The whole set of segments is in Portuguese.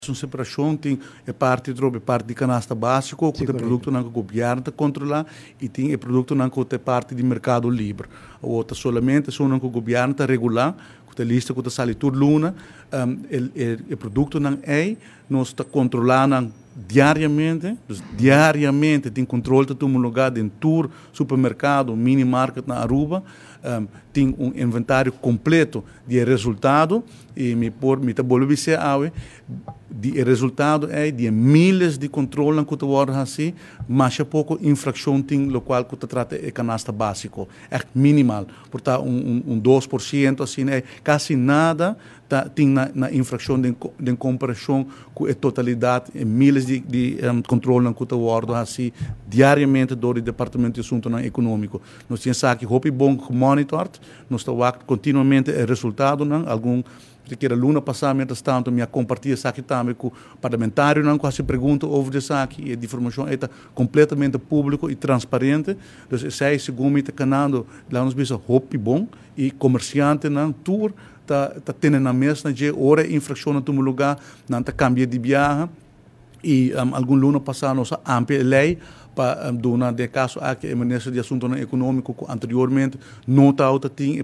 Uma separação tem parte de canasta básico, que é produto que o governo está controlar, e tem produto que é parte de mercado livre. A outra solamente são que o governo está regular, que a lista que está saindo toda luna, o produto não é, nós está controlando diariamente, tem controle de todo lugar, em todo supermercado, mini market na Aruba, tem inventário completo de resultado e me bolou dizer o resultado é de milhares de controles que tu assim, mas é pouco infração tem no qual que tu trata é canasta básico, é minimal, portanto 2% assim é quase nada tem na infração de comparação com a totalidade milhares de controles que tu assim diariamente do departamento de assunto econômico. Nós temos aqui hope bom monitored, nós estamos continuamente o resultado algum que era luna passada, mientras tanto, me compartilha isso aqui também com o parlamentário, não quase pergunta over isso aqui, e a informação é completamente público e transparente, então, sei segundo está canando, lá nos bisa hope bom, e comerciante, não, tour, tá tendo na mesa, de hora infração no teu lugar, não tá cambia de viagem, e algum luna passado, nós amplia lei, para donar de caso a que o ministro de Assuntos Econômicos anteriormente não tinha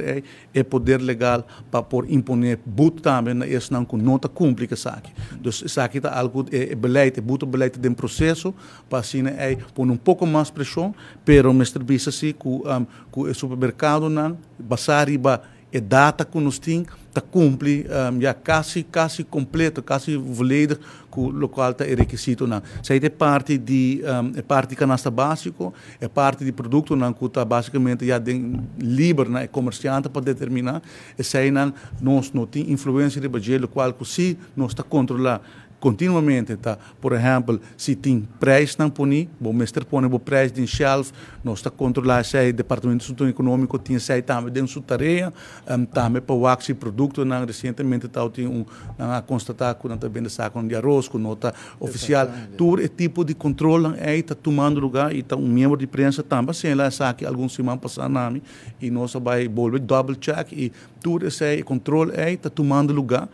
poder legal para por imponer but também na esse não com nota cumpre que saque. Então isso aqui está algo beleite de processo para assim pôr pouco mais pressão, pero mestre bisa assim com o supermercado não basar riba a data que nós temos está cumpre já quase completo, quase volledig com o local está requisito não. Isso é parte de canasta básico, é parte de produto não que está basicamente já livre na comerciante para determinar, isso aí nós não tem influência de budget, o qual se nós está controlar continuamente, tá? Por exemplo, se tem preço não põe, o mestre põe o preço de shelf, nós está controlar se o departamento de assunto econômico tinha se também dentro sua tarefa, também para o axi produto, não recentemente tá tem a constatar que não está vendo saco de arroz, com nota oficial, todo esse tipo de controle aí está tomando lugar e tá membro de imprensa também, sem lá saque alguns semana passar nami e nós vai volver double check e todo esse controle aí está tomando lugar,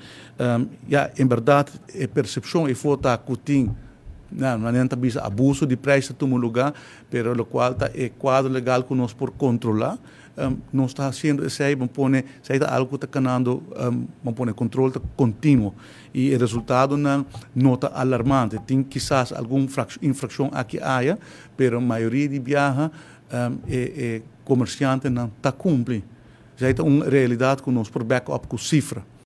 em verdade é percepção e foto que tem não é abuso de preço toma lugar, pero o qual é quadro legal que nós por controlar, nós está fazendo isso aí, vamos pôr algo que está canando, vamos pôr controle contínuo e o resultado não está alarmante, tem quizás alguma infração aqui haja, pero a maioria de viaja comerciante não está cumpre, já é uma realidade que nós por backup com cifra.